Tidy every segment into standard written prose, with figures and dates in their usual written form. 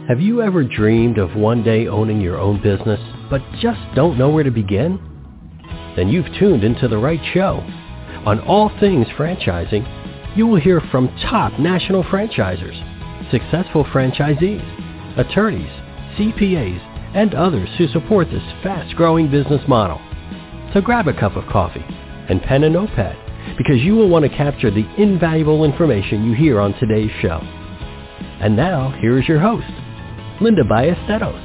Have you ever dreamed of one day owning your own business, but just don't know where to begin? Then you've tuned into the right show. On All Things Franchising, you will hear from top national franchisors, successful franchisees, attorneys, CPAs, and others who support this fast-growing business model. So grab a cup of coffee and pen and notepad, because you will want to capture the invaluable information you hear on today's show. And now, here is your host, Linda Ballesteros.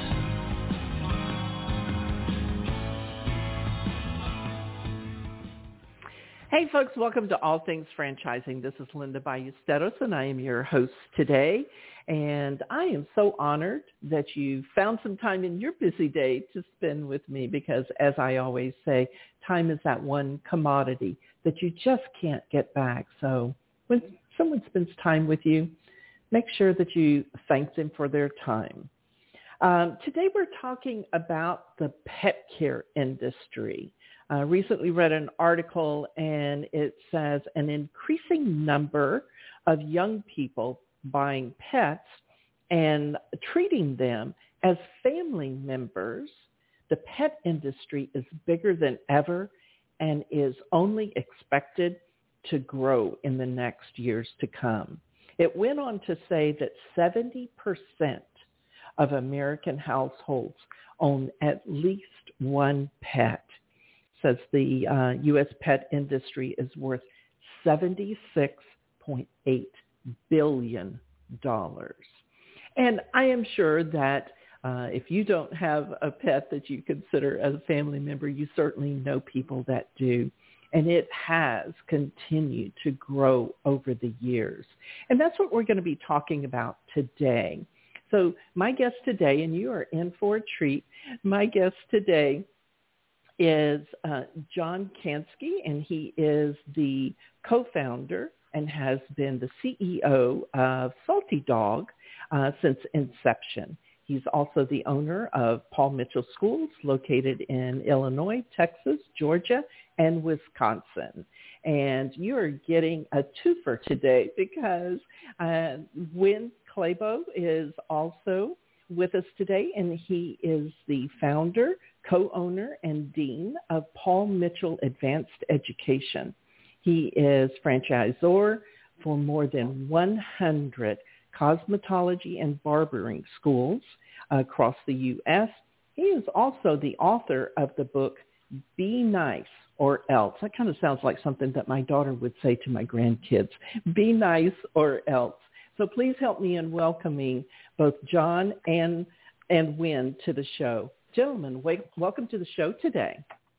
Hey folks, welcome to All Things Franchising. This is Linda Ballesteros, and I am your host today. And I am so honored that you found some time in your busy day to spend with me, because as I always say, time is that one commodity that you just can't get back. So when someone spends time with you, make sure that you thank them for their time. Today we're talking about the pet care industry. Recently read an article, and it says an increasing number of young people buying pets and treating them as family members. The pet industry is bigger than ever and is only expected to grow in the next years to come. It went on to say that 70% of American households own at least one pet. Says the U.S. pet industry is worth $76.8 billion. And I am sure that if you don't have a pet that you consider as a family member, you certainly know people that do. And it has continued to grow over the years. And that's what we're going to be talking about today. So my guest today, and you are in for a treat, my guest today is John Kansky, and he is the co-founder and has been the CEO of Salty Dog since inception. He's also the owner of Paul Mitchell Schools, located in Illinois, Texas, Georgia, and Wisconsin. And you are getting a twofer today, because Win Clabo is also with us today, and he is the founder, co-owner, and dean of Paul Mitchell Advanced Education. He is franchisor for more than 100 cosmetology and barbering schools across the U.S. He is also the author of the book, Be Nice or Else. That kind of sounds like something that my daughter would say to my grandkids. Be nice or else. So please help me in welcoming both John and Win to the show. Gentlemen, welcome to the show today.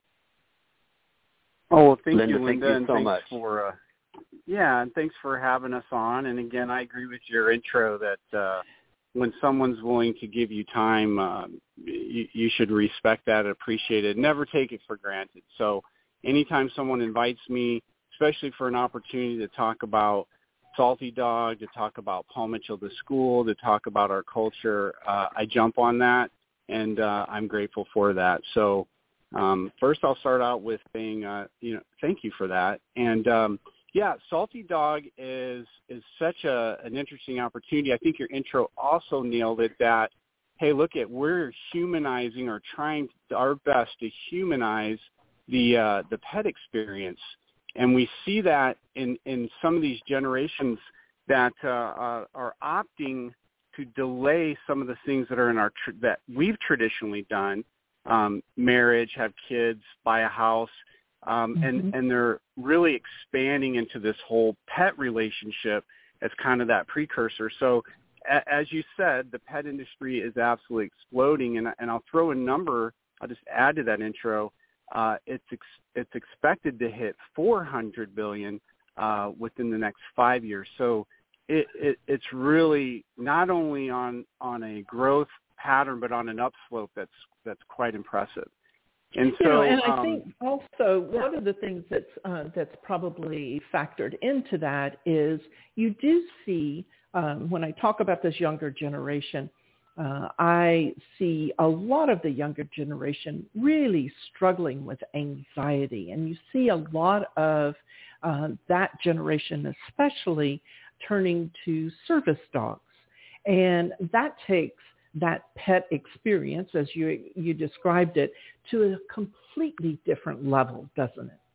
Oh, well, thank Linda, you, Linda, thank you and so thanks much. And thanks for having us on. And again, I agree with your intro that when someone's willing to give you time, you should respect that and appreciate it. Never take it for granted. So anytime someone invites me, especially for an opportunity to talk about Salty Dog, to talk about Paul Mitchell the school, to talk about our culture, I jump on that, and I'm grateful for that. So first I'll start out with saying, thank you for that. And Salty Dog is such an interesting opportunity. I think your intro also nailed it, that, hey, we're humanizing, or trying our best to humanize the pet experience. And we see that in some of these generations that are opting to delay some of the things that are in that we've traditionally done, marriage, have kids, buy a house, and they're really expanding into this whole pet relationship as kind of that precursor. So as you said, the pet industry is absolutely exploding, and I'll throw a number. I'll just add to that intro. It's expected to hit $400 billion within the next 5 years. So it's really not only on a growth pattern, but on an upslope that's quite impressive. And so, I think also one of the things that's probably factored into that is you do see when I talk about this younger generation, I see a lot of the younger generation really struggling with anxiety, and you see a lot of that generation especially turning to service dogs. And that takes that pet experience, as you described it, to a completely different level, doesn't it?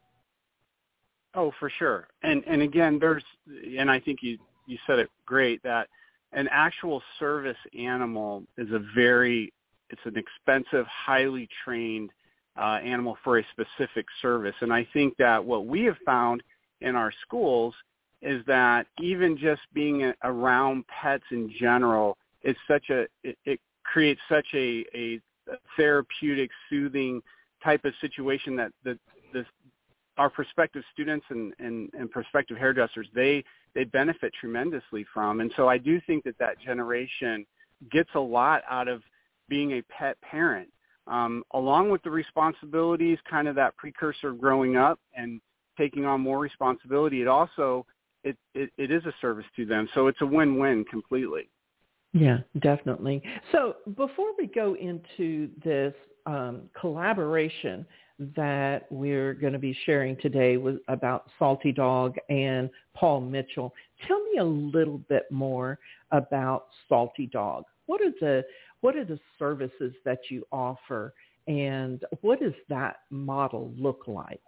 Oh, for sure. And again, and I think you said it great, that an actual service animal is it's an expensive, highly trained animal for a specific service. And I think that what we have found in our schools is that even just being around pets in general, it creates such a therapeutic, soothing type of situation that our prospective students and prospective hairdressers, they benefit tremendously from. And so I do think that generation gets a lot out of being a pet parent, along with the responsibilities, kind of that precursor of growing up and taking on more responsibility. It also, it is a service to them. So it's a win-win completely. Yeah, definitely. So before we go into this collaboration that we're going to be sharing today about Salty Dog and Paul Mitchell, tell me a little bit more about Salty Dog. What are the services that you offer, and what does that model look like?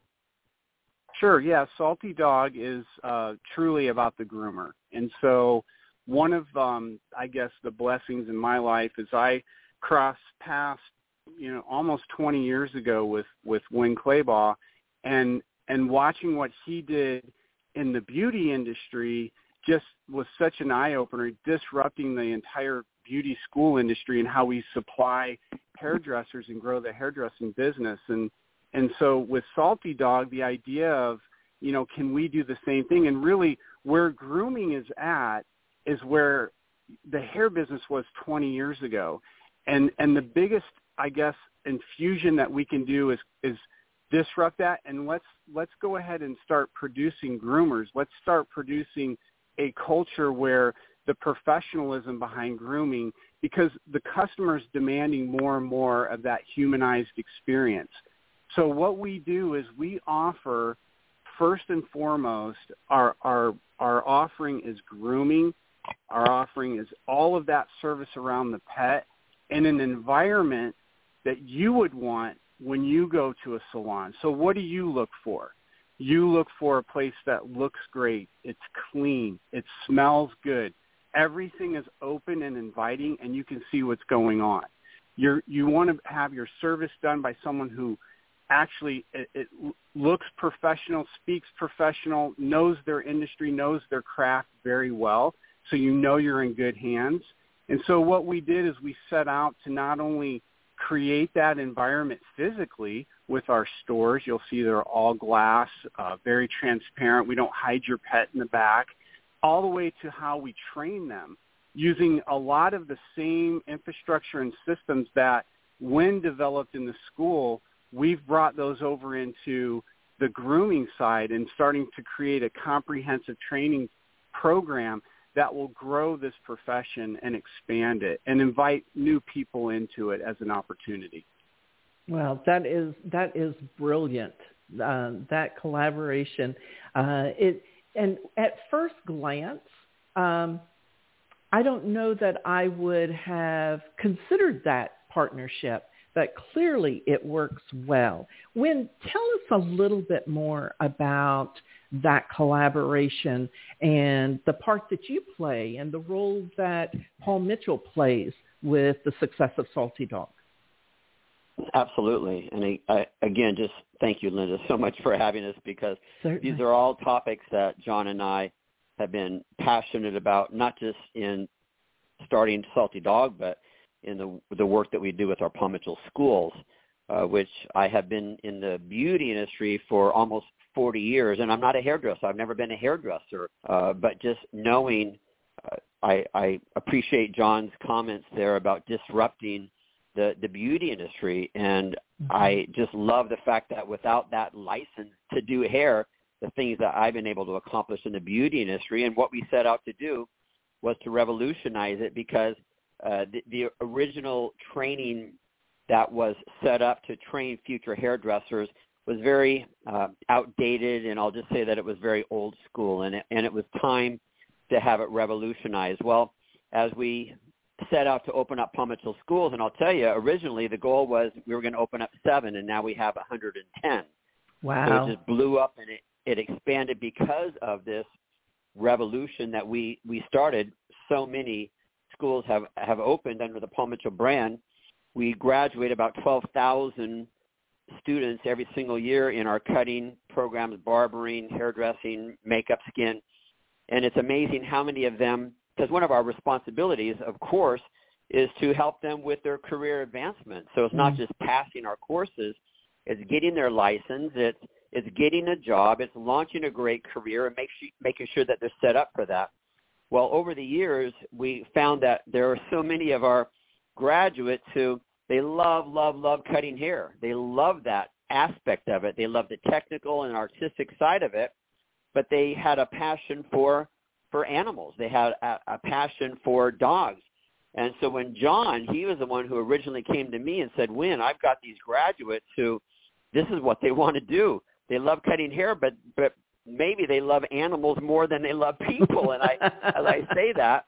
Sure, yeah. Salty Dog is truly about the groomer. And so one of, I guess, the blessings in my life is I crossed paths, almost 20 years ago with Win Claybaugh, and watching what he did in the beauty industry just was such an eye-opener, disrupting the entire beauty school industry and how we supply hairdressers and grow the hairdressing business. And so with Salty Dog, the idea of, can we do the same thing? And really where grooming is at is where the hair business was 20 years ago. And the biggest, I guess, infusion that we can do is disrupt that, and let's go ahead and start producing groomers. Let's start producing a culture where the professionalism behind grooming, because the customer is demanding more and more of that humanized experience. So what we do is we offer, first and foremost, our offering is grooming. Our offering is all of that service around the pet in an environment that you would want when you go to a salon. So what do you look for? You look for a place that looks great. It's clean. It smells good. Everything is open and inviting, and you can see what's going on. You want to have your service done by someone who actually it looks professional, speaks professional, knows their industry, knows their craft very well, so you're in good hands. And so what we did is we set out to not only create that environment physically with our stores. You'll see they're all glass, very transparent. We don't hide your pet in the back, all the way to how we train them using a lot of the same infrastructure and systems that when developed in the school, we've brought those over into the grooming side and starting to create a comprehensive training program that will grow this profession and expand it and invite new people into it as an opportunity. Well, that is brilliant. That collaboration. And at first glance, I don't know that I would have considered that partnership, but clearly it works well. Win, tell us a little bit more about that collaboration and the part that you play and the role that Paul Mitchell plays with the success of Salty Dog. Absolutely. And I again, just thank you, Linda, so much for having us, because Certainly. These are all topics that John and I have been passionate about, not just in starting Salty Dog, but in the work that we do with our Paul Mitchell schools, which I have been in the beauty industry for almost 40 years. And I'm not a hairdresser. I've never been a hairdresser. But just knowing, I appreciate John's comments there about disrupting the beauty industry. And I just love the fact that without that license to do hair, the things that I've been able to accomplish in the beauty industry, and what we set out to do was to revolutionize it, because the original training that was set up to train future hairdressers was very outdated, and I'll just say that it was very old school, and it was time to have it revolutionized. Well, as we set out to open up Palm Mitchell schools. And I'll tell you, originally the goal was we were going to open up 7, and now we have 110. Wow. So it just blew up, and it expanded because of this revolution that we started. So many schools have opened under the Palm Mitchell brand. We graduate about 12,000 students every single year in our cutting programs, barbering, hairdressing, makeup, skin. And it's amazing how many of them, because one of our responsibilities, of course, is to help them with their career advancement. So it's not just passing our courses, it's getting their license, it's getting a job, it's launching a great career, and making sure that they're set up for that. Well, over the years, we found that there are so many of our graduates who they love cutting hair. They love that aspect of it. They love the technical and artistic side of it, but they had a passion for animals. They had a passion for dogs. And so when John, he was the one who originally came to me and said, Win, I've got these graduates who this is what they want to do. They love cutting hair, but maybe they love animals more than they love people. And as I say that,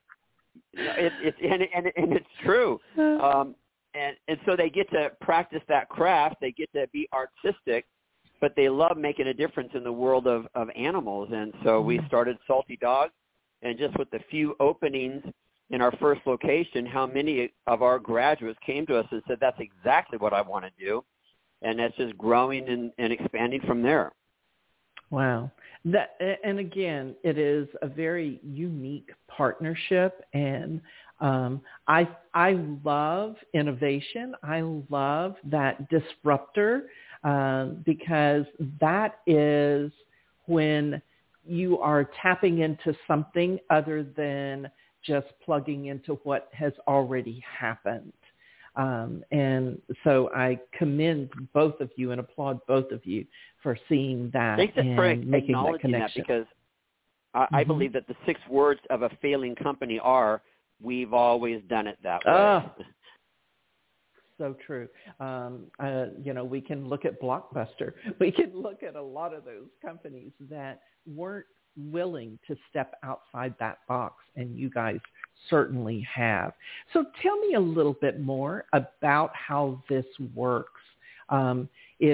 it's true. And so they get to practice that craft. They get to be artistic, but they love making a difference in the world of animals. And so we started Salty Dog, and just with the few openings in our first location, how many of our graduates came to us and said, that's exactly what I want to do. And that's just growing and expanding from there. Wow. And again, it is a very unique partnership, and I love innovation. I love that disruptor because that is when you are tapping into something other than just plugging into what has already happened. And so I commend both of you and applaud both of you for seeing that and making that connection. Because I believe that the 6 words of a failing company are, we've always done it that way. So true. We can look at Blockbuster. We can look at a lot of those companies that weren't willing to step outside that box, and you guys certainly have. So tell me a little bit more about how this works. Are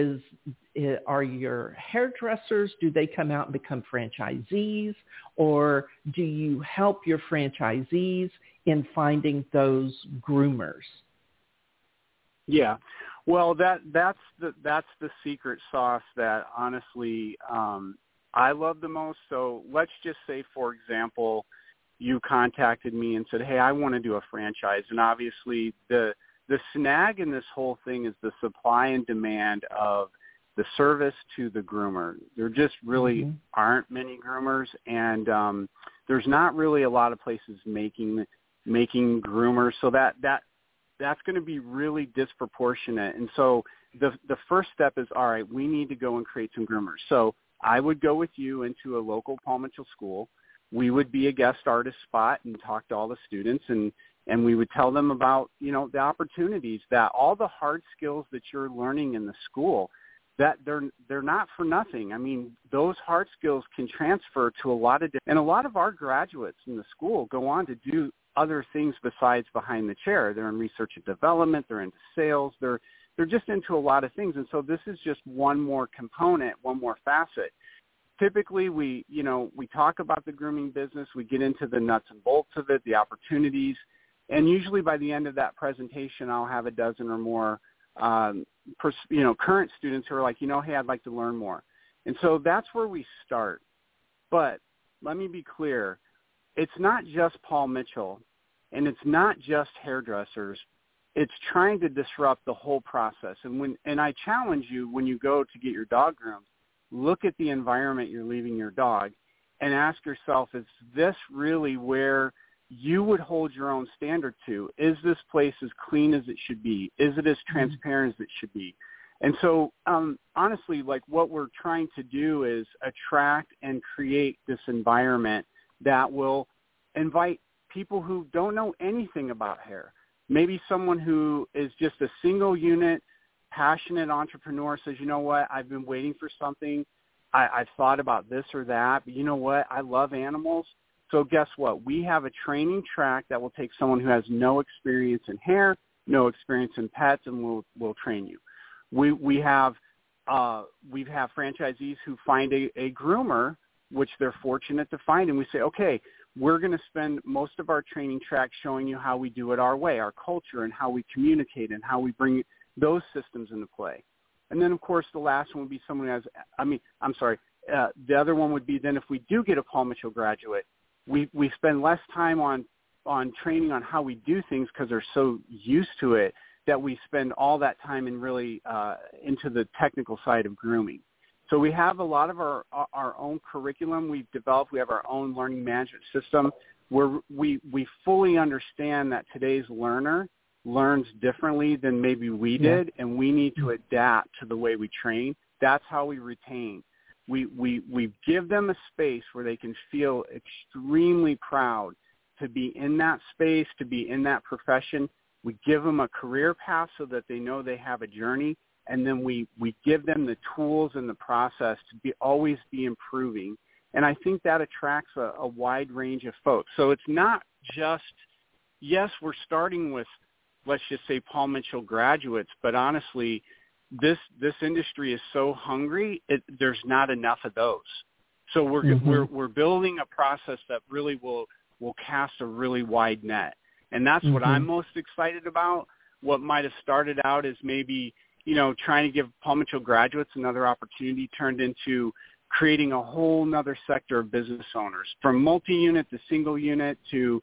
your hairdressers, do they come out and become franchisees, or do you help your franchisees in finding those groomers? Yeah, well, that's the secret sauce that honestly I love the most. So let's just say, for example, you contacted me and said, hey, I want to do a franchise. And obviously the snag in this whole thing is the supply and demand of the service to the groomer. There just really aren't many groomers, and there's not really a lot of places making groomers. So that's going to be really disproportionate. And so the first step is, all right, we need to go and create some groomers. So I would go with you into a local Palm Mitchell school. We would be a guest artist spot and talk to all the students, and we would tell them about, the opportunities, that all the hard skills that you're learning in the school, that they're not for nothing. I mean, those hard skills can transfer to a lot of our graduates in the school go on to do other things besides behind the chair. They're in research and development, they're into sales, they're just into a lot of things. And so this is just one more component, one more facet. Typically, we talk about the grooming business, we get into the nuts and bolts of it, the opportunities, and usually by the end of that presentation, I'll have a dozen or more, current students who are like, hey, I'd like to learn more. And so that's where we start. But let me be clear, it's not just Paul Mitchell, and it's not just hairdressers. It's trying to disrupt the whole process. And I challenge you, when you go to get your dog groomed, look at the environment you're leaving your dog and ask yourself, is this really where you would hold your own standard to? Is this place as clean as it should be? Is it as transparent as it should be? And so honestly, like, what we're trying to do is attract and create this environment that will invite people who don't know anything about hair. Maybe someone who is just a single unit, passionate entrepreneur says, you know what, I've been waiting for something. I've thought about this or that, but you know what, I love animals. So guess what? We have a training track that will take someone who has no experience in hair, no experience in pets, and we'll train you. We have franchisees who find a groomer, which they're fortunate to find, and we say, okay, we're going to spend most of our training track showing you how we do it our way, our culture, and how we communicate and how we bring those systems into play. And then, of course, the last one would be someone who has, the other one would be then if we do get a Paul Mitchell graduate, we spend less time on training on how we do things because they're so used to it that we spend all that time in really into the technical side of grooming. So we have a lot of our own curriculum we've developed. We have our own learning management system where we fully understand that today's learner learns differently than maybe we did, and we need to adapt to the way we train. That's how we retain. We give them a space where they can feel extremely proud to be in that space, to be in that profession. We give them a career path so that they know they have a journey, and then we give them the tools and the process to always be improving. And I think that attracts a wide range of folks. So it's not just, yes, we're starting with, let's just say, Paul Mitchell graduates, but honestly, this industry is so hungry, there's not enough of those. So we're building a process that really will cast a really wide net. And that's what I'm most excited about. What might have started out as maybe, trying to give Paul Mitchell graduates another opportunity turned into creating a whole nother sector of business owners, from multi-unit to single unit to,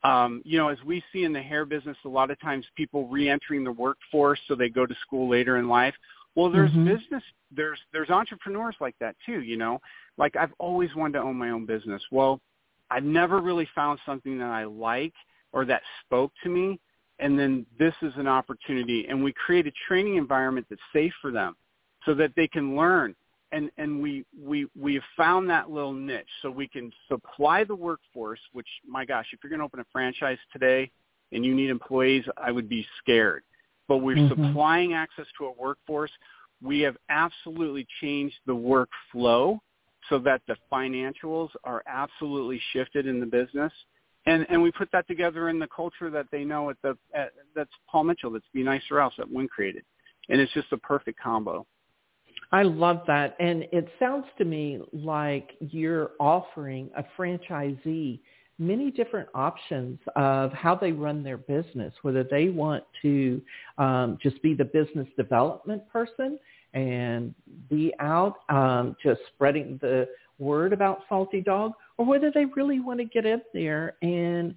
as we see in the hair business, a lot of times people re-entering the workforce so they go to school later in life. Well, there's business, there's entrepreneurs like that too, Like I've always wanted to own my own business. Well, I've never really found something that I like or that spoke to me, and then this is an opportunity. And we create a training environment that's safe for them so that they can learn. And we have found that little niche so we can supply the workforce, which, my gosh, if you're going to open a franchise today and you need employees, I would be scared. But we're supplying access to a workforce. We have absolutely changed the workflow so that the financials are absolutely shifted in the business. And we put that together in the culture that they know that's Paul Mitchell, that's Be Nicer Else, that Wynn created. And it's just a perfect combo. I love that. And it sounds to me like you're offering a franchisee many different options of how they run their business, whether they want to just be the business development person and be out just spreading the word about Salty Dog, or whether they really want to get in there and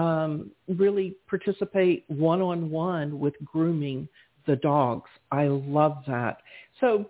really participate one-on-one with grooming the dogs. I love that. So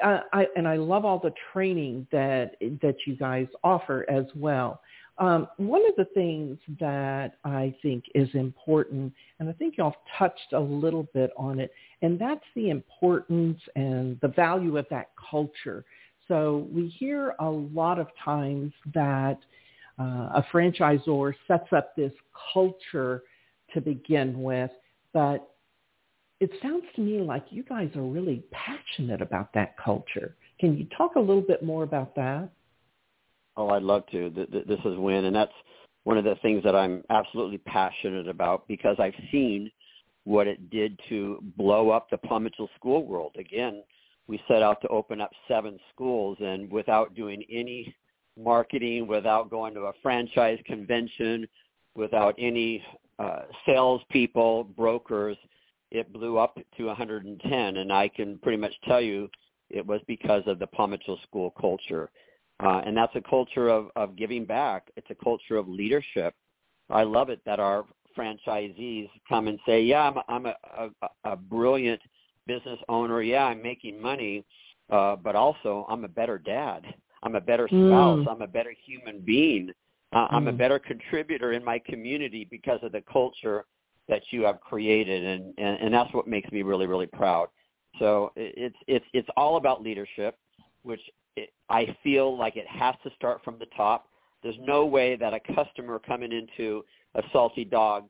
I love all the training that you guys offer as well. One of the things that I think is important, and I think y'all touched a little bit on it, and that's the importance and the value of that culture. So we hear a lot of times that a franchisor sets up this culture to begin with, but it sounds to me like you guys are really passionate about that culture. Can you talk a little bit more about that? Oh, I'd love to. This is Wynn, and that's one of the things that I'm absolutely passionate about because I've seen what it did to blow up the Paul Mitchell school world. Again, we set out to open up 7 schools, and without doing any marketing, without going to a franchise convention, without any salespeople, brokers, it blew up to 110, and I can pretty much tell you it was because of the Paul Mitchell school culture. And that's a culture of giving back. It's a culture of leadership. I love it that our franchisees come and say, yeah, I'm a brilliant business owner. Yeah, I'm making money, but also I'm a better dad. I'm a better spouse. I'm a better human being. I'm a better contributor in my community because of the culture that you have created, and that's what makes me really, really proud. So it's all about leadership, which I feel like it has to start from the top. There's no way that a customer coming into a Salty Dog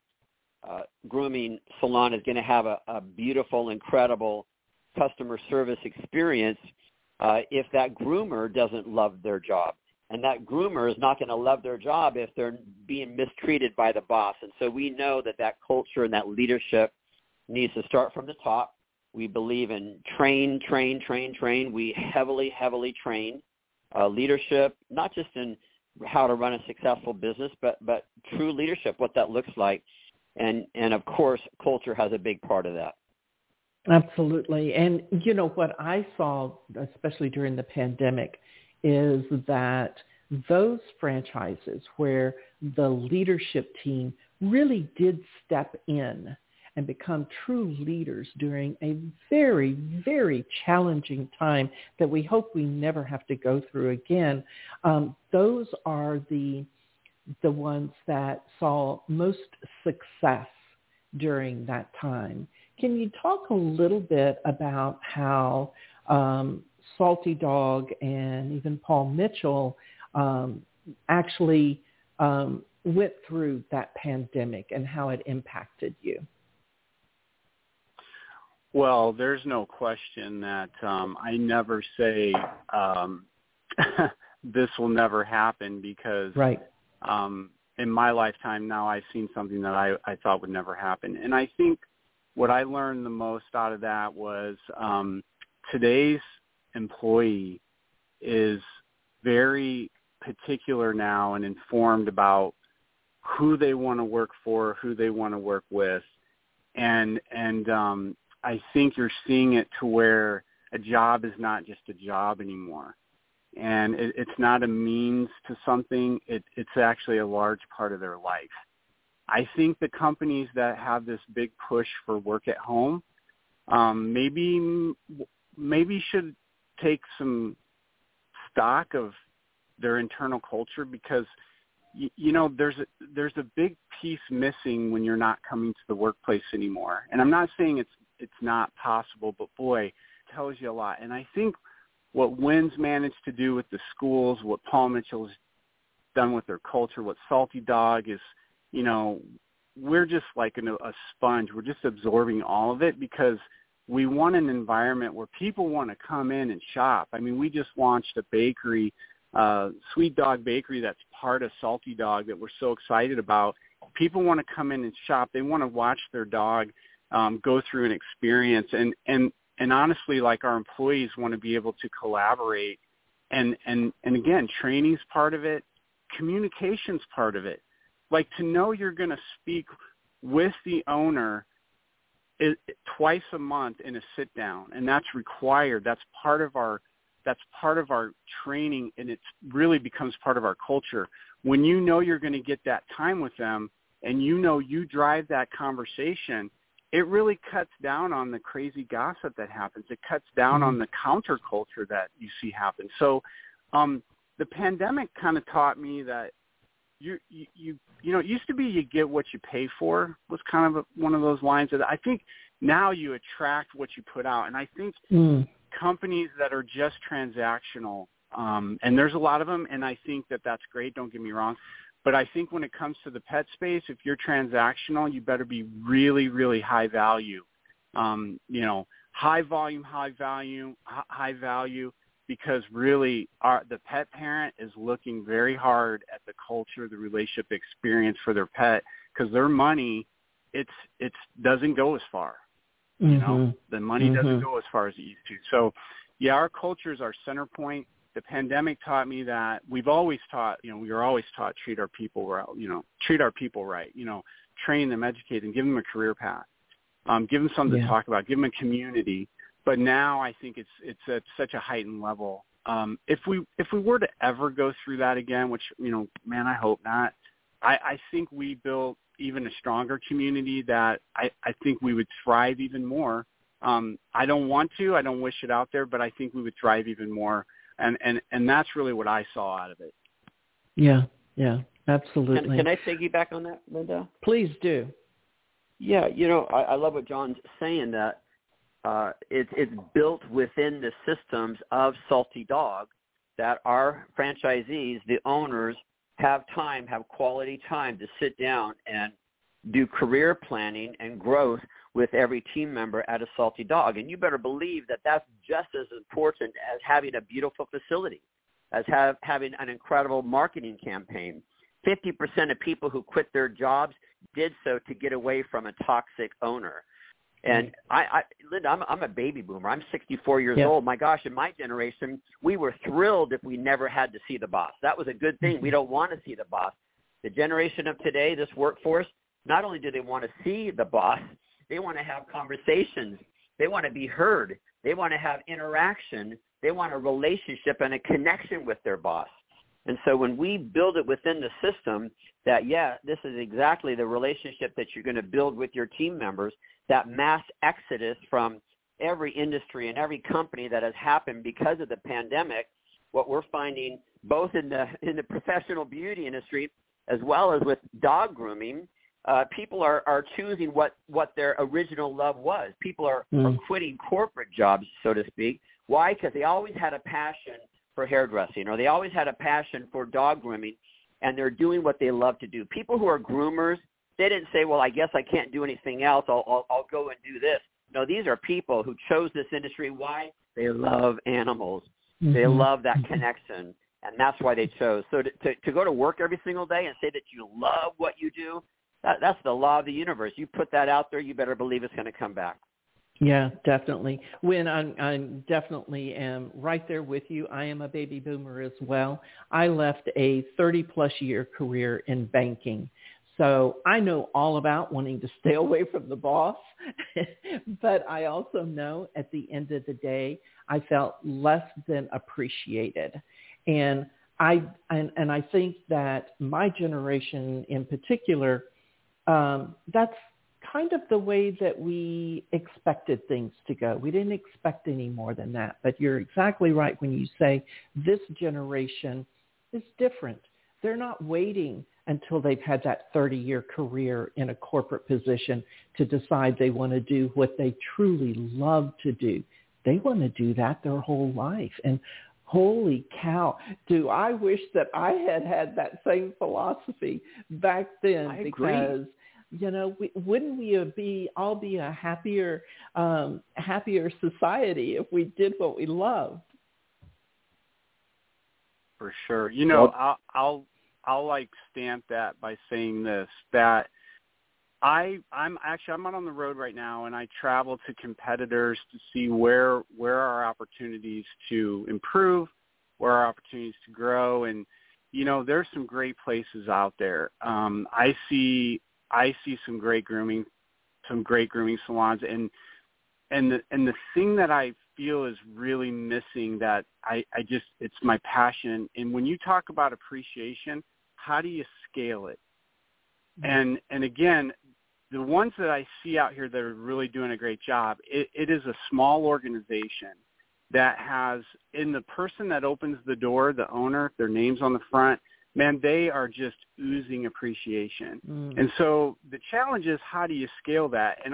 grooming salon is going to have a beautiful, incredible customer service experience if that groomer doesn't love their job, And that groomer is not going to love their job if they're being mistreated by the boss. And so we know that culture and that leadership needs to start from the top. We believe in train. We heavily train leadership, not just in how to run a successful business, but true leadership, what that looks like. And of course, culture has a big part of that. Absolutely. And, what I saw, especially during the pandemic, is that those franchises where the leadership team really did step in and become true leaders during a very, very challenging time that we hope we never have to go through again, those are the ones that saw most success during that time. Can you talk a little bit about how Salty Dog and even Paul Mitchell actually went through that pandemic and how it impacted you? Well, there's no question that I never say this will never happen, because right. In my lifetime now I've seen something that I thought would never happen. And I think what I learned the most out of that was today's employee is very particular now and informed about who they want to work for, who they want to work with. And I think you're seeing it to where a job is not just a job anymore. And it's not a means to something. It's actually a large part of their life. I think the companies that have this big push for work at home maybe should take some stock of their internal culture, because there's a big piece missing when you're not coming to the workplace anymore. And I'm not saying it's not possible, but boy, it tells you a lot. And I think what WINS managed to do with the schools, what Paul Mitchell has done with their culture, what Salty Dog is, we're just like a sponge. We're just absorbing all of it, because we want an environment where people want to come in and shop. I mean, we just launched a bakery, Sweet Dog Bakery, that's part of Salty Dog, that we're so excited about. People want to come in and shop. They want to watch their dog go through an experience. And honestly, like, our employees want to be able to collaborate. And again, training's part of it. Communication's part of it. Like, to know you're going to speak with the owner twice a month in a sit down, and that's required. That's part of our training, and it really becomes part of our culture. When you know you're going to get that time with them, and you drive that conversation, it really cuts down on the crazy gossip that happens. It cuts down on the counterculture that you see happen. So the pandemic kind of taught me that it used to be you get what you pay for, was kind of one of those lines. That I think now you attract what you put out. And I think companies that are just transactional, and there's a lot of them, and I think that that's great, don't get me wrong. But I think when it comes to the pet space, if you're transactional, you better be really, really high value. High volume, high value, because really the pet parent is looking very hard at the culture, the relationship experience for their pet, because their money, it doesn't go as far. The money doesn't go as far as it used to. So, yeah, our culture is our center point. The pandemic taught me that we were always taught, treat our people right, train them, educate them, give them a career path, give them something to talk about, give them a community. But now I think it's at such a heightened level. If we were to ever go through that again, which, man, I hope not, I think we built even a stronger community that I think we would thrive even more. I don't wish it out there, but I think we would thrive even more. And that's really what I saw out of it. Yeah, absolutely. Can I piggyback on that, Linda? Please do. Yeah, I love what John's saying, that it's built within the systems of Salty Dog, that our franchisees, the owners, have quality time to sit down and do career planning and growth with every team member at a Salty Dog. And you better believe that that's just as important as having a beautiful facility. as having an incredible marketing campaign. 50% of people who quit their jobs did so to get away from a toxic owner. And Linda, I'm a baby boomer. I'm 64 years old. My gosh, in my generation, we were thrilled if we never had to see the boss. That was a good thing. We don't want to see the boss. The generation of today, this workforce, not only do they want to see the boss, they want to have conversations. They want to be heard. They want to have interaction. They want a relationship and a connection with their boss. And so when we build it within the system that, this is exactly the relationship that you're going to build with your team members, that mass exodus from every industry and every company that has happened because of the pandemic, what we're finding both in the professional beauty industry as well as with dog grooming, people are choosing what their original love was. People are quitting corporate jobs, so to speak. Why? Because they always had a passion for hairdressing, or they always had a passion for dog grooming, and they're doing what they love to do. People who are groomers, they didn't say, well, I guess I can't do anything else. I'll go and do this. No, these are people who chose this industry. Why? They love animals. They love that connection, and that's why they chose. So to go to work every single day and say that you love what you do, that's the law of the universe. You put that out there, you better believe it's going to come back. Yeah, definitely. When I definitely am right there with you. I am a baby boomer as well. I left a 30-plus year career in banking. So I know all about wanting to stay away from the boss, but I also know at the end of the day, I felt less than appreciated. And I think that my generation in particular, that's kind of the way that we expected things to go. We didn't expect any more than that. But you're exactly right when you say this generation is different. They're not waiting until they've had that 30-year career in a corporate position to decide they want to do what they truly love to do. They want to do that their whole life. And holy cow, do I wish that I had that same philosophy back then. I agree. Because wouldn't we all be a happier society if we did what we loved? For sure. I'll like stamp that by saying this, that I'm out on the road right now, and I travel to competitors to see where are opportunities to improve, where are opportunities to grow, and there's some great places out there. I see some great grooming salons, and the thing that I feel is really missing that it's my passion. And when you talk about appreciation, how do you scale it? And again, the ones that I see out here that are really doing a great job, it is a small organization that has, in the person that opens the door, the owner, their name's on the front, man, they are just oozing appreciation. And so the challenge is, how do you scale that? And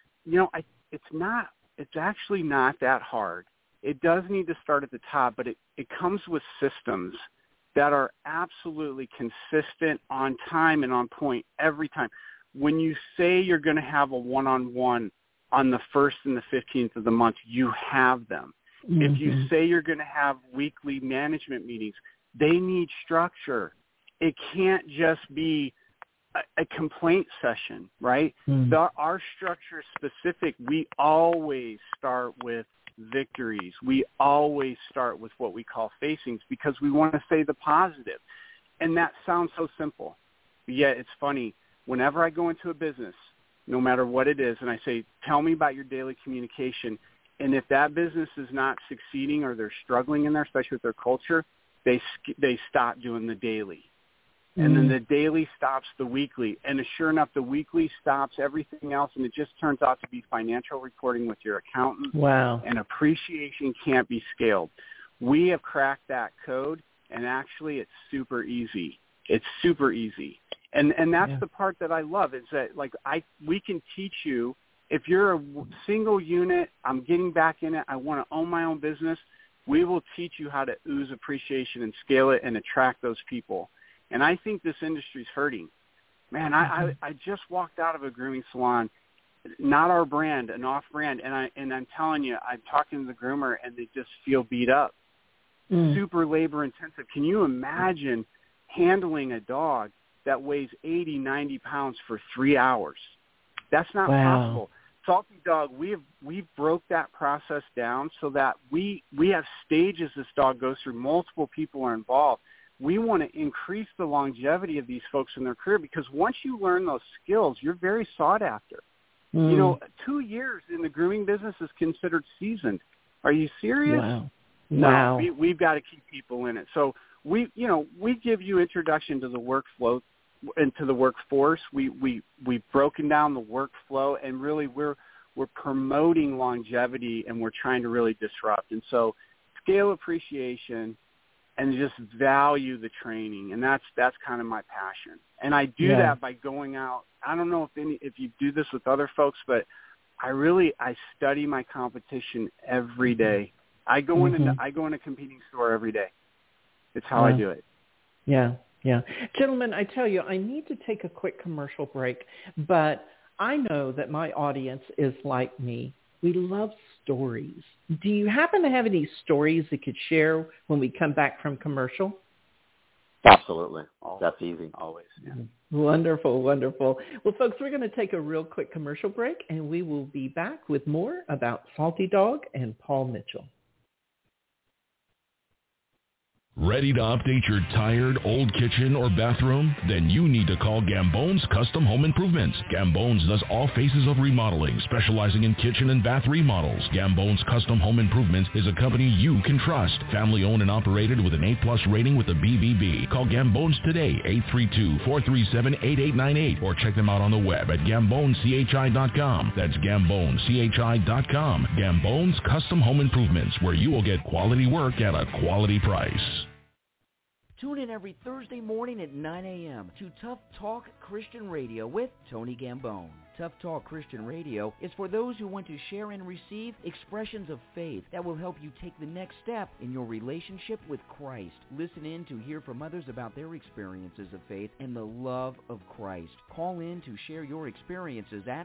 it's actually not that hard. It does need to start at the top, but it comes with systems that are absolutely consistent, on time, and on point every time. When you say you're going to have a one-on-one on the 1st and the 15th of the month, you have them. If you say you're going to have weekly management meetings, they need structure. It can't just be a complaint session, right? Our structure is specific. We always start with victories. We always start with what we call facings, because we want to say the positive. And that sounds so simple. But yet it's funny. Whenever I go into a business, no matter what it is, and I say, tell me about your daily communication, and if that business is not succeeding or they're struggling in there, especially with their culture, they stop doing the daily. And then the daily stops the weekly. And sure enough, the weekly stops everything else, and it just turns out to be financial reporting with your accountant. Wow. And appreciation can't be scaled. We have cracked that code, and actually it's super easy. It's super easy. And that's the part that I love, is that we can teach you. If you're a single unit, I'm getting back in it, I want to own my own business, we will teach you how to ooze appreciation and scale it and attract those people. And I think this industry is hurting. Man, I just walked out of a grooming salon, not our brand, an off brand, and I'm telling you, I'm talking to the groomer, and they just feel beat up. super labor intensive. Can you imagine handling a dog that weighs 80, 90 pounds for 3 hours? That's not possible. Salty Dog, we've broke that process down so that we have stages this dog goes through. Multiple people are involved. We want to increase the longevity of these folks in their career, because once you learn those skills, you're very sought after. 2 years in the grooming business is considered seasoned. Are you serious? Wow. No, we've got to keep people in it. So we give you introduction to the workflow and to the workforce. We've broken down the workflow, and really we're promoting longevity, and we're trying to really disrupt. And so scale appreciation and just value the training, and that's kind of my passion. And I do that by going out. I don't know if you do this with other folks, but I study my competition every day. I go in a competing store every day. It's how I do it. Yeah. Gentlemen, I tell you, I need to take a quick commercial break, but I know that my audience is like me. We love stories. Do you happen to have any stories that could share when we come back from commercial? Absolutely. That's easy. Always. Yeah. Wonderful. Well, folks, we're going to take a real quick commercial break, and we will be back with more about Salty Dog and Paul Mitchell. Ready to update your tired old kitchen or bathroom? Then you need to call Gambone's Custom Home Improvements. Gambone's does all phases of remodeling, specializing in kitchen and bath remodels. Gambone's Custom Home Improvements is a company you can trust. Family owned and operated with an A+ rating with the BBB. Call Gambone's today, 832-437-8898, or check them out on the web at GamboneCHI.com. That's GamboneCHI.com. Gambone's Custom Home Improvements, where you will get quality work at a quality price. Tune in every Thursday morning at 9 a.m. to Tough Talk Christian Radio with Tony Gambone. Tough Talk Christian Radio is for those who want to share and receive expressions of faith that will help you take the next step in your relationship with Christ. Listen in to hear from others about their experiences of faith and the love of Christ. Call in to share your experiences at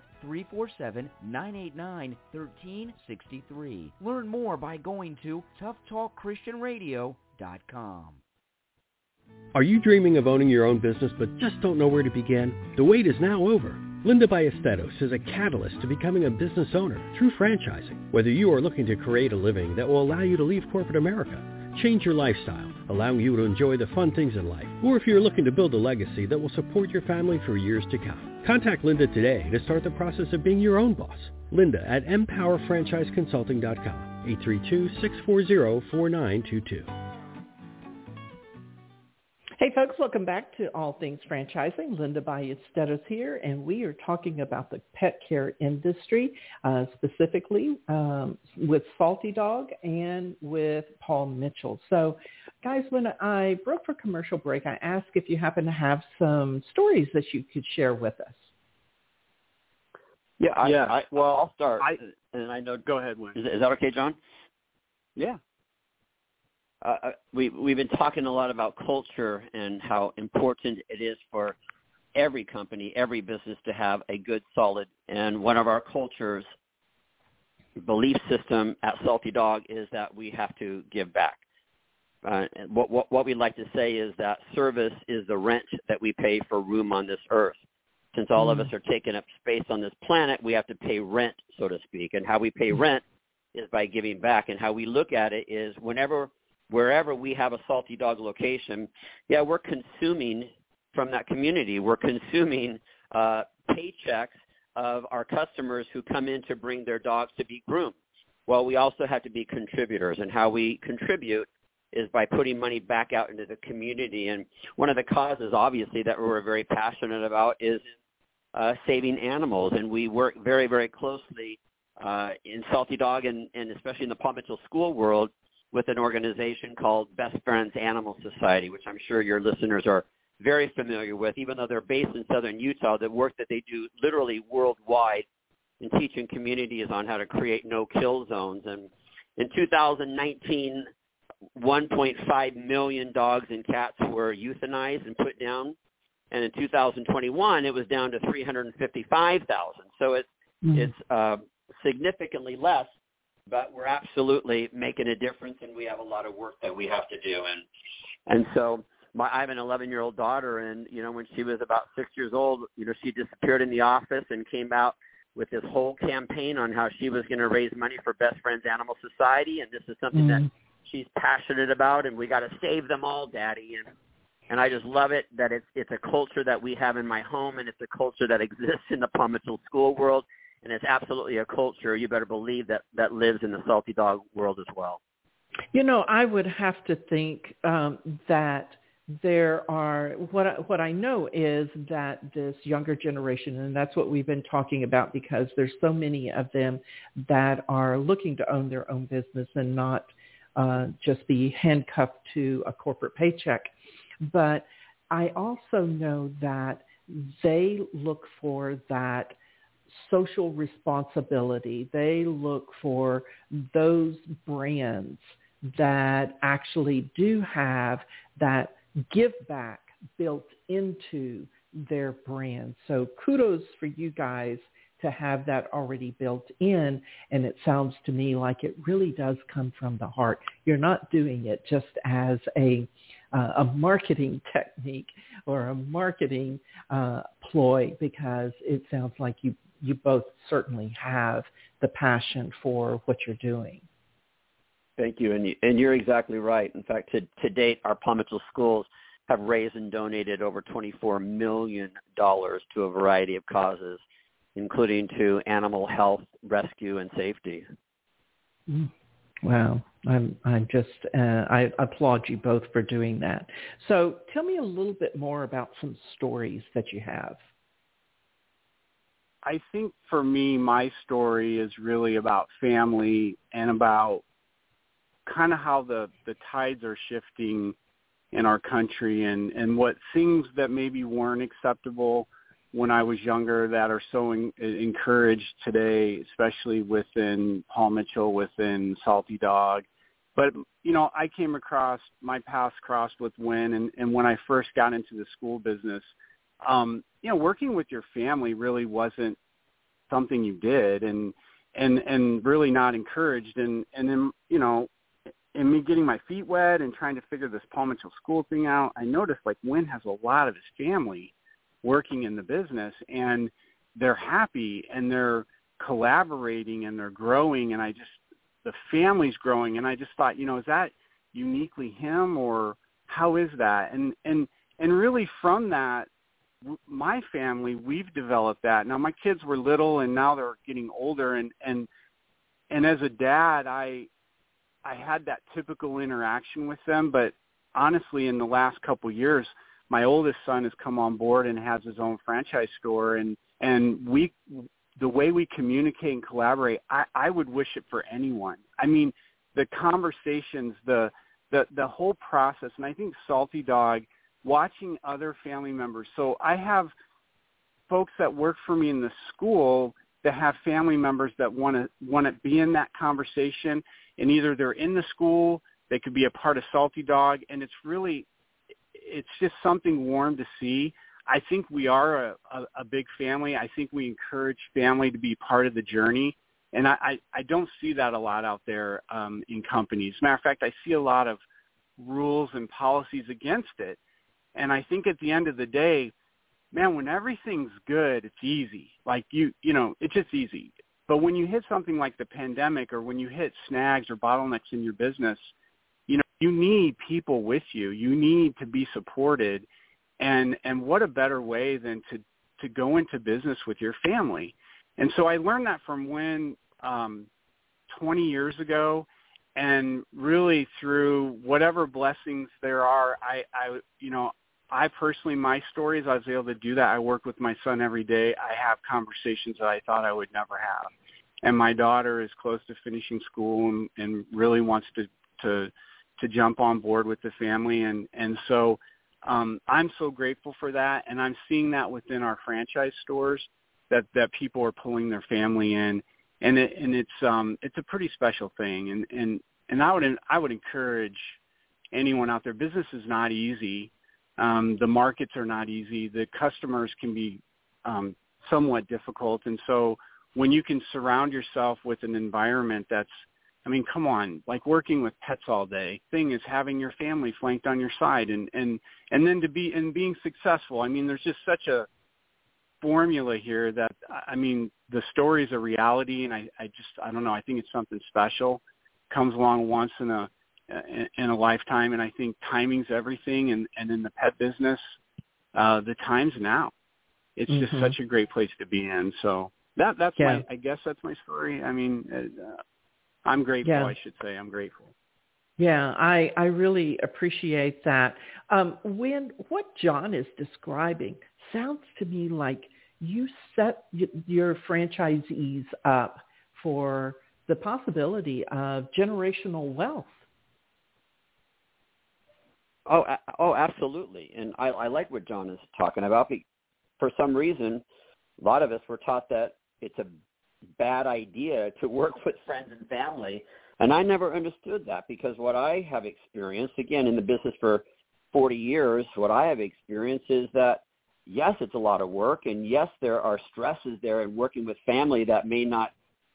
347-989-1363. Learn more by going to toughtalkchristianradio.com. Are you dreaming of owning your own business but just don't know where to begin? The wait is now over. Linda Ballesteros is a catalyst to becoming a business owner through franchising. Whether you are looking to create a living that will allow you to leave corporate America, change your lifestyle, allowing you to enjoy the fun things in life, or if you're looking to build a legacy that will support your family for years to come. Contact Linda today to start the process of being your own boss. Linda at empowerfranchiseconsulting.com, 832-640-4922. Hey, folks, welcome back to All Things Franchising. Linda Ballesteros here, and we are talking about the pet care industry, specifically with Salty Dog and with Paul Mitchell. So, guys, when I broke for commercial break, I asked if you happen to have some stories that you could share with us. I'll start. And I know. Go ahead, Wayne. Is that okay, John? Yeah. We've been talking a lot about culture and how important it is for every company, every business to have a good, solid, and one of our culture's belief system at Salty Dog is that we have to give back. What we like to say is that service is the rent that we pay for room on this earth. Since all of us are taking up space on this planet, we have to pay rent, so to speak. And how we pay rent is by giving back. And how we look at it is wherever we have a Salty Dog location, we're consuming from that community. We're consuming paychecks of our customers who come in to bring their dogs to be groomed. Well, we also have to be contributors, and how we contribute is by putting money back out into the community. And one of the causes, obviously, that we're very passionate about is saving animals, and we work very, very closely in Salty Dog and especially in the Paul Mitchell School world with an organization called Best Friends Animal Society, which I'm sure your listeners are very familiar with, even though they're based in southern Utah. The work that they do literally worldwide in teaching communities on how to create no-kill zones. And in 2019, 1.5 million dogs and cats were euthanized and put down. And in 2021, it was down to 355,000. So it's significantly less. but we're absolutely making a difference, and we have a lot of work that we have to do. And so I have an 11-year-old daughter, and, when she was about 6 years old, she disappeared in the office and came out with this whole campaign on how she was going to raise money for Best Friends Animal Society, and this is something that she's passionate about, and we got to save them all, Daddy. And I just love it that it's a culture that we have in my home, and it's a culture that exists in the Paw Mitchell school world, and it's absolutely a culture, you better believe, that lives in the Salty Dog world as well. I would have to think that there are, what I know is that this younger generation, and that's what we've been talking about, because there's so many of them that are looking to own their own business and not just be handcuffed to a corporate paycheck. But I also know that they look for that social responsibility. They look for those brands that actually do have that give back built into their brand. So kudos for you guys to have that already built in. And it sounds to me like it really does come from the heart. You're not doing it just as a marketing technique or a marketing ploy, because it sounds like you both certainly have the passion for what you're doing. Thank you. And you're exactly right. In fact, to date, our Paw Mitchell schools have raised and donated over $24 million to a variety of causes, including to animal health, rescue, and safety. Wow. I'm just, I applaud you both for doing that. So tell me a little bit more about some stories that you have. I think for me, my story is really about family and about kind of how the tides are shifting in our country, and what things that maybe weren't acceptable when I was younger that are so encouraged today, especially within Paw Mitchell, within Salty Dog. But, I came across, my paths crossed with Win, and when I first got into the school business, working with your family really wasn't something you did, and really not encouraged. And then, in me getting my feet wet and trying to figure this Paw Mitchell school thing out, I noticed Win has a lot of his family working in the business, and they're happy and they're collaborating and they're growing, and the family's growing, and I just thought, is that uniquely him, or how is that? And really from that, my family, we've developed that. Now my kids were little and now they're getting older, and as a dad, I had that typical interaction with them, but honestly, in the last couple of years, my oldest son has come on board and has his own franchise store, and the way we communicate and collaborate, I would wish it for anyone. I mean, the conversations, the whole process, and I think Salty Dog, watching other family members. So I have folks that work for me in the school that have family members that want to be in that conversation, and either they're in the school, they could be a part of Salty Dog, and it's just something warm to see. I think we are a big family. I think we encourage family to be part of the journey, and I don't see that a lot out there in companies. As a matter of fact, I see a lot of rules and policies against it, and I think at the end of the day, man, when everything's good, it's easy. It's just easy. But when you hit something like the pandemic, or when you hit snags or bottlenecks in your business, you need people with you. You need to be supported. And what a better way than to go into business with your family. And so I learned that from Win 20 years ago, and really through whatever blessings there are, I personally, my stories, I was able to do that. I work with my son every day. I have conversations that I thought I would never have. And my daughter is close to finishing school and really wants to jump on board with the family. And so I'm so grateful for that. And I'm seeing that within our franchise stores that people are pulling their family in. And it's a pretty special thing. And I would encourage anyone out there. Business is not easy. The markets are not easy. The customers can be somewhat difficult. And so when you can surround yourself with an environment that's I mean, come on, like working with pets all day. Thing is having your family flanked on your side and then being successful. I mean, there's just such a formula here that, I mean, the story is a reality, and I don't know, I think it's something special. Comes along once in a lifetime, and I think timing's everything, and in the pet business, the time's now. It's just such a great place to be in. So that's I guess that's my story. I mean, I'm grateful, I should say. I'm grateful. Yeah, I really appreciate that. What John is describing sounds to me like you set your franchisees up for the possibility of generational wealth. Oh, absolutely. And I like what John is talking about. For some reason, a lot of us were taught that it's a bad idea to work with friends and family. And I never understood that, because what I have experienced, again, in the business for 40 years, what I have experienced is that, yes, it's a lot of work, and yes, there are stresses there in working with family that may not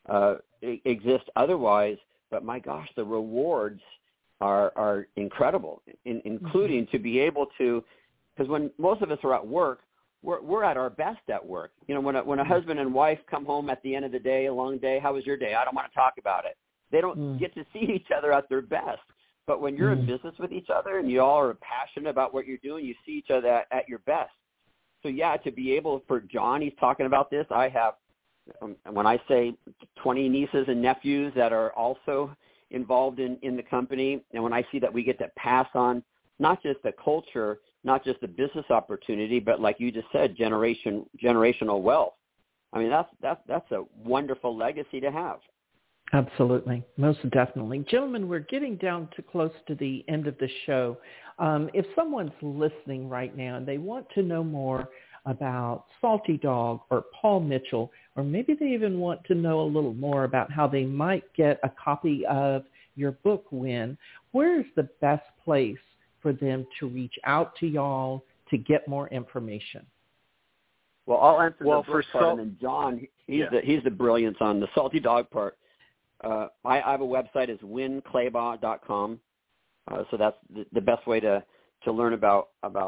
exist otherwise, but my gosh, the rewards are incredible, including to be able to, because when most of us are at work, we're at our best at work. You know, when a husband and wife come home at the end of the day, a long day, how was your day? I don't want to talk about it. They don't get to see each other at their best. But when you're in business with each other and you all are passionate about what you're doing, you see each other at your best. So, yeah, to be able, for John, he's talking about this, I have, when I say 20 nieces and nephews that are also involved in the company, and when I see that we get to pass on not just the culture, not just the business opportunity, but like you just said, generational wealth. I mean, that's a wonderful legacy to have. Absolutely. Most definitely. Gentlemen, we're getting down to close to the end of the show. If someone's listening right now and they want to know more about Salty Dog or Paul Mitchell, or maybe they even want to know a little more about how they might get a copy of your book, Win, where is the best place for them to reach out to y'all to get more information? Well, I'll answer the first part, and then John, he's the brilliance on the Salty Dog part. I have a website, is winclaybaugh.com. So that's the best way to learn about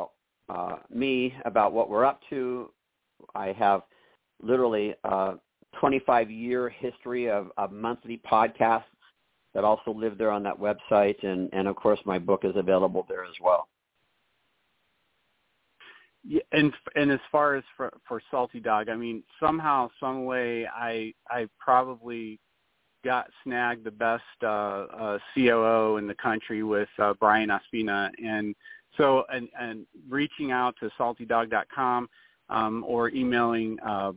me, about what we're up to. I have literally a 25-year history of monthly podcasts that also live there on that website. And of course, my book is available there as well. Yeah, and as far as for Salty Dog, I mean, somehow, some way, I probably got snagged the best COO in the country with Brian Ospina, and so and reaching out to saltydog.com or emailing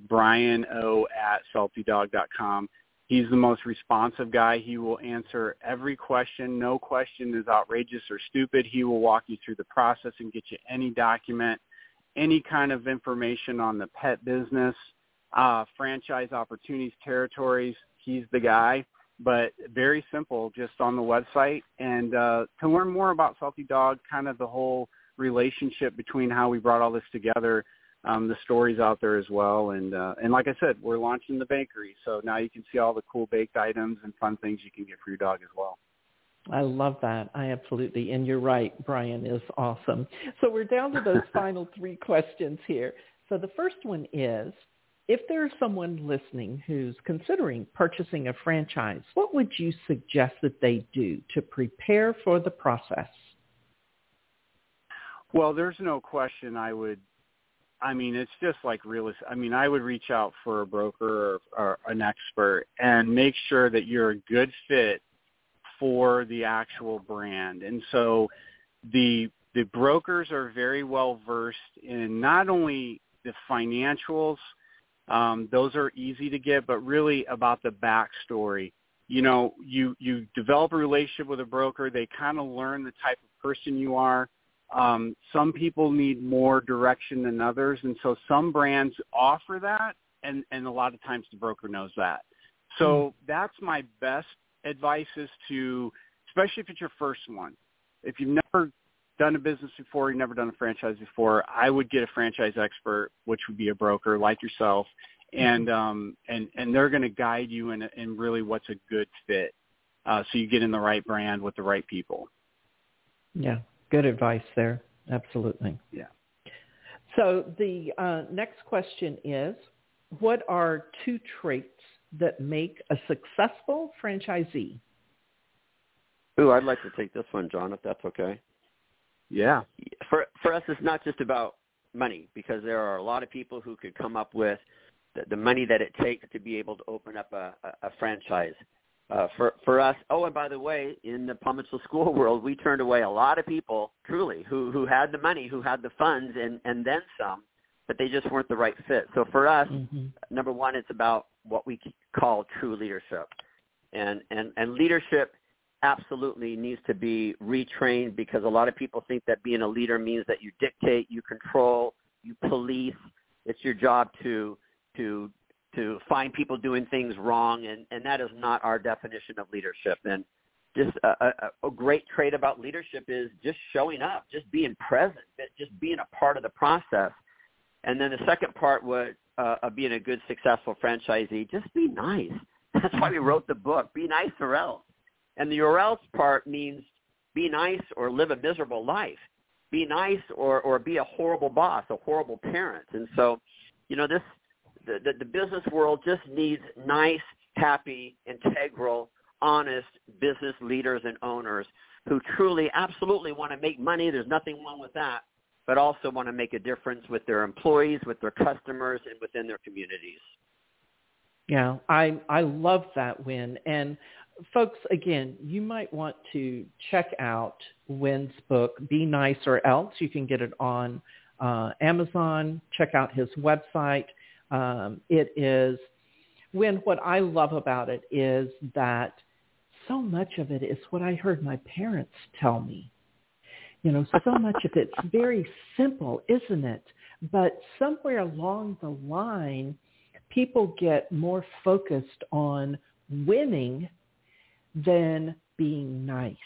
briano@saltydog.com. He's the most responsive guy. He will answer every question. No question is outrageous or stupid. He will walk you through the process and get you any document, any kind of information on the pet business, franchise opportunities, territories. He's the guy, but very simple, just on the website. And to learn more about Salty Dog, kind of the whole relationship between how we brought all this together, the stories out there as well. And like I said, we're launching the bakery, so now you can see all the cool baked items and fun things you can get for your dog as well. I love that. I absolutely. And you're right. Brian is awesome. So we're down to those final three questions here. So the first one is, if there's someone listening who's considering purchasing a franchise, what would you suggest that they do to prepare for the process? Well, there's no question it's just like realist. I mean, I would reach out for a broker or an expert and make sure that you're a good fit for the actual brand. And so the brokers are very well versed in not only the financials, those are easy to get, but really about the backstory. You know, you develop a relationship with a broker, they kind of learn the type of person you are. Some people need more direction than others, and so some brands offer that, and a lot of times the broker knows that. So that's my best advice, is to, especially if it's your first one, if you've never done a business before, you've never done a franchise before, I would get a franchise expert, which would be a broker like yourself, and they're going to guide you in really what's a good fit. so you get in the right brand with the right people. Yeah, good advice there. Absolutely. Yeah. So the next question is, what are 2 traits that make a successful franchisee? Ooh, I'd like to take this one, John, if that's okay. Yeah. For us, it's not just about money, because there are a lot of people who could come up with the money that it takes to be able to open up a franchise. For us, and by the way, in the Palm Mitchell School world, we turned away a lot of people, truly, who had the money, who had the funds, and then some, but they just weren't the right fit. So for us, number one, it's about what we call true leadership. And leadership absolutely needs to be retrained, because a lot of people think that being a leader means that you dictate, you control, you police. It's your job to find people doing things wrong, and that is not our definition of leadership. And just a great trait about leadership is just showing up, just being present, just being a part of the process. And then the second part would of being a good, successful franchisee, just be nice. That's why we wrote the book, Be Nice or Else. And the or else part means be nice or live a miserable life. Be nice or be a horrible boss, a horrible parent. And so, the business world just needs nice, happy, integral, honest business leaders and owners who truly, absolutely want to make money. There's nothing wrong with that, but also want to make a difference with their employees, with their customers, and within their communities. Yeah, I love that, Wynn. And folks, again, you might want to check out Wynn's book, Be Nice or Else. You can get it on Amazon. Check out his website. It is, Wynn, what I love about it is that so much of it is what I heard my parents tell me. So much of it's very simple, isn't it? But somewhere along the line, people get more focused on winning than being nice.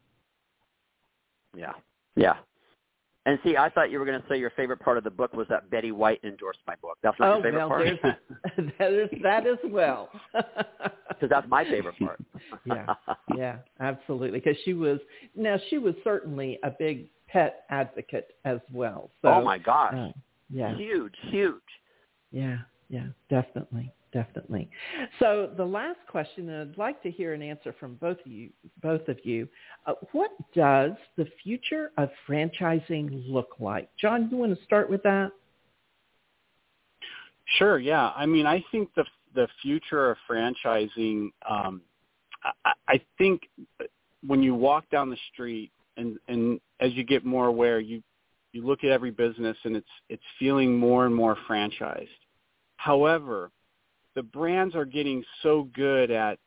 Yeah. And see, I thought you were going to say your favorite part of the book was that Betty White endorsed my book. That's not your favorite part? That as well. Because that's my favorite part. Yeah, absolutely. Because she was certainly a big pet advocate as well. So, oh, my gosh. Yeah. Huge. Yeah, definitely. So the last question, and I'd like to hear an answer from both of you. What does the future of franchising look like? John, you want to start with that? Sure. Yeah. I mean, I think the future of franchising. I think when you walk down the street and as you get more aware, you look at every business and it's feeling more and more franchised. However, the brands are getting so good at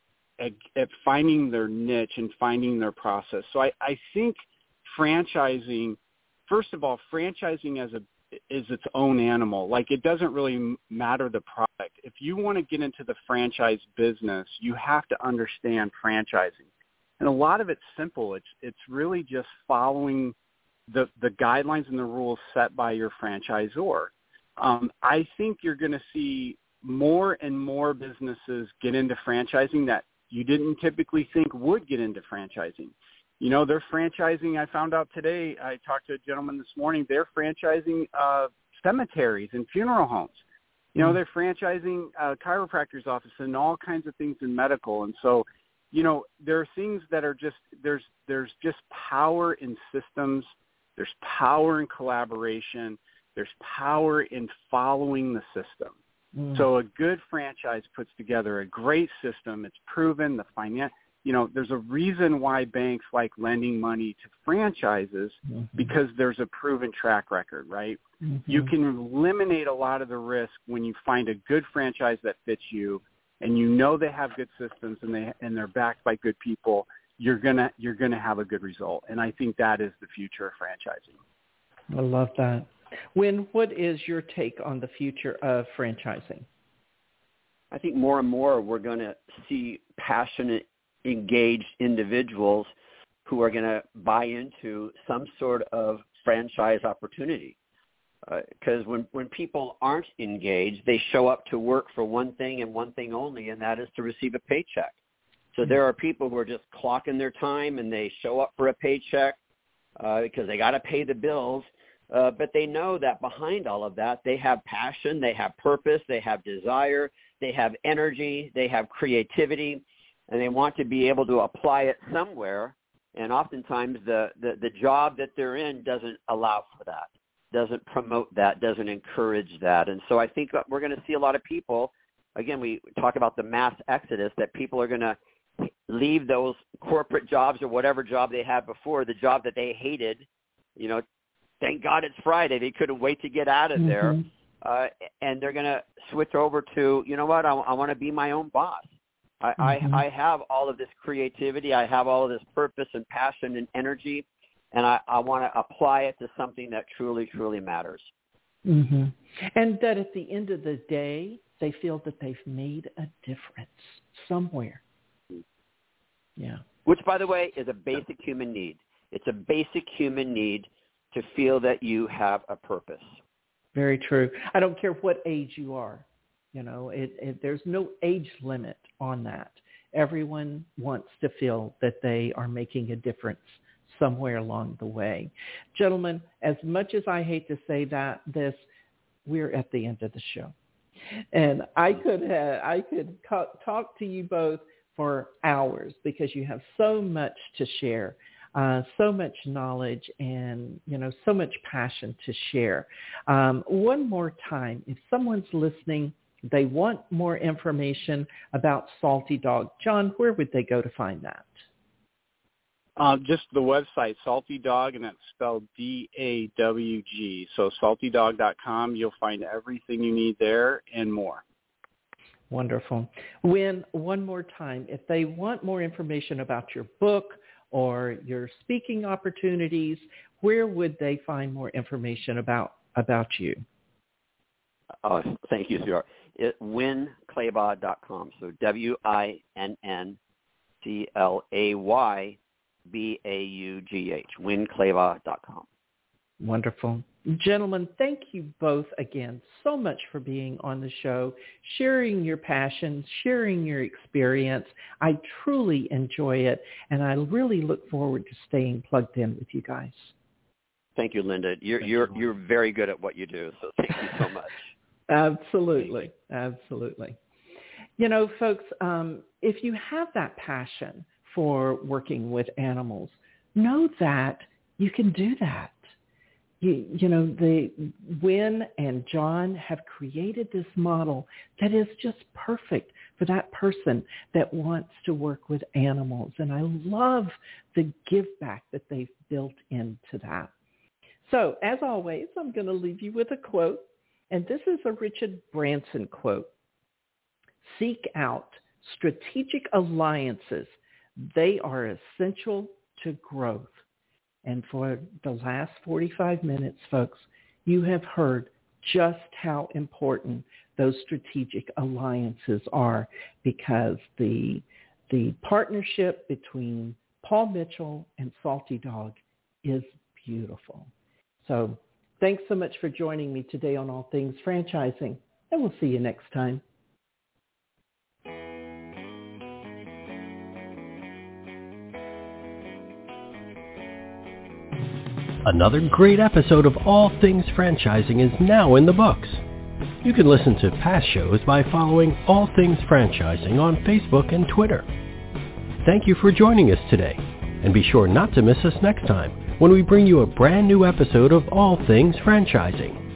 finding their niche and finding their process. So I think franchising, first of all, franchising is its own animal. Like, it doesn't really matter the product. If you want to get into the franchise business, you have to understand franchising. And a lot of it's simple. It's really just following the guidelines and the rules set by your franchisor. I think you're going to see more and more businesses get into franchising that you didn't typically think would get into franchising. They're franchising. I found out today, I talked to a gentleman this morning, they're franchising cemeteries and funeral homes. They're franchising chiropractor's office and all kinds of things in medical. And so, there are things that are just, there's just power in systems. There's power in collaboration. There's power in following the system. So a good franchise puts together a great system. It's proven. There's a reason why banks like lending money to franchises, because there's a proven track record, right? You can eliminate a lot of the risk when you find a good franchise that fits you, and they have good systems and they're backed by good people. You're gonna have a good result, and I think that is the future of franchising. I love that. Wynn, what is your take on the future of franchising? I think more and more we're going to see passionate, engaged individuals who are going to buy into some sort of franchise opportunity. Because when people aren't engaged, they show up to work for one thing and one thing only, and that is to receive a paycheck. So there are people who are just clocking their time and they show up for a paycheck because they got to pay the bills. But they know that behind all of that, they have passion, they have purpose, they have desire, they have energy, they have creativity, and they want to be able to apply it somewhere. And oftentimes the job that they're in doesn't allow for that, doesn't promote that, doesn't encourage that. And so I think we're going to see a lot of people, again, we talk about the mass exodus, that people are going to leave those corporate jobs or whatever job they had before, the job that they hated. You know, thank God it's Friday. They couldn't wait to get out of there. And they're going to switch over to, you know what, I want to be my own boss. I have all of this creativity. I have all of this purpose and passion and energy, and I want to apply it to something that truly, truly matters. And that at the end of the day, they feel that they've made a difference somewhere. Yeah. Which, by the way, is a basic human need. It's a basic human need to feel that you have a purpose. Very true. I don't care what age you are. You know, there's no age limit on that. Everyone wants to feel that they are making a difference somewhere along the way. Gentlemen, as much as I hate to say we're at the end of the show. And I could talk to you both for hours because you have so much to share, so much knowledge and, you know, so much passion to share. One more time, if someone's listening, they want more information about Salty Dog. John, where would they go to find that? Just the website, Salty Dog, and that's spelled DAWG. So saltydog.com, you'll find everything you need there and more. Wonderful. Wynn, one more time, if they want more information about your book or your speaking opportunities, where would they find more information about you? Thank you, sir. WynnClaybaugh.com. So WINNCLAYBAUGH. WynnClaybaugh.com. Wonderful. Gentlemen, thank you both again so much for being on the show, sharing your passion, sharing your experience. I truly enjoy it, and I really look forward to staying plugged in with you guys. Thank you, Linda. You're very good at what you do, so thank you so much. Absolutely. Absolutely. You know, folks, if you have that passion for working with animals, know that you can do that. You know, Wynn and John have created this model that is just perfect for that person that wants to work with animals. And I love the give back that they've built into that. So as always, I'm going to leave you with a quote. And this is a Richard Branson quote. Seek out strategic alliances. They are essential to growth. And for the last 45 minutes, folks, you have heard just how important those strategic alliances are, because the partnership between Paul Mitchell and Salty Dog is beautiful. So thanks so much for joining me today on All Things Franchising, and we'll see you next time. Another great episode of All Things Franchising is now in the books. You can listen to past shows by following All Things Franchising on Facebook and Twitter. Thank you for joining us today, and be sure not to miss us next time when we bring you a brand new episode of All Things Franchising.